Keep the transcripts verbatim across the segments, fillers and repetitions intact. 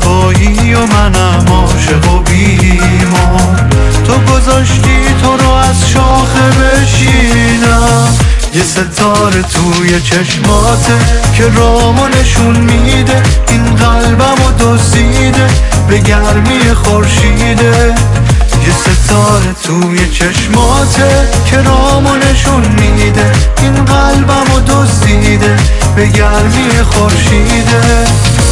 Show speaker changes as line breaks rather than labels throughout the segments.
تنهایی و منم عاشق و بیمار. تو گذاشتی تو رو از شاخه بشینم، یه ستاره توی چشماته که رامو نشون میده این قلبم و دزدیده به گرمی خورشیده. یه ستاره توی چشماته که رامو نشون میده این قلبم و دزدیده به گرمی خورشیده.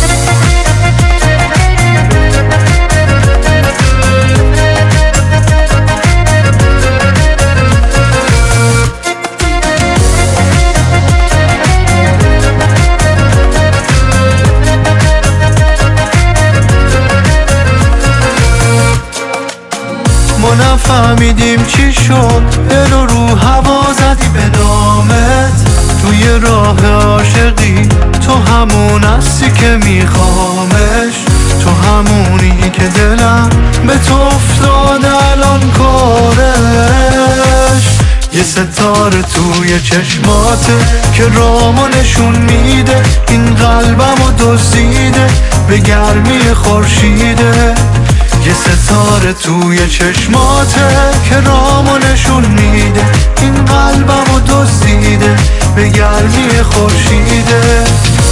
ما نفهمیدیم چی شد، دل رو رو هوا زدی به نامت. توی راه عاشقی تو همون هستی که میخوامش، تو همونی که دلم به تو افتاد الان کارش. یه ستاره توی چشماته که رامو نشون میده این قلبم و دزدیده به گرمی خورشیده. یه ستاره توی چشماته که رامو نشون میده این قلبم و دزدیده به گرمی خورشیده.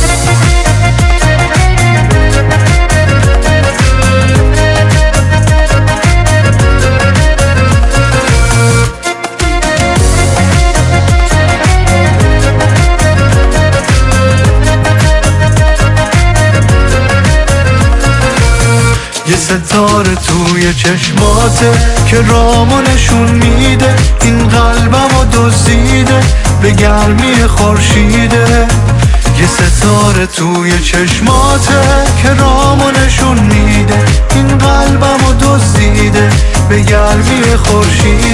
یه ستاره توی چشماته که رامو نشون میده این قلبم و دزدیده به گرمی خورشیده. یه ستاره توی چشماته که رامو نشون میده این قلبم و دزدیده به گرمی خورشیده.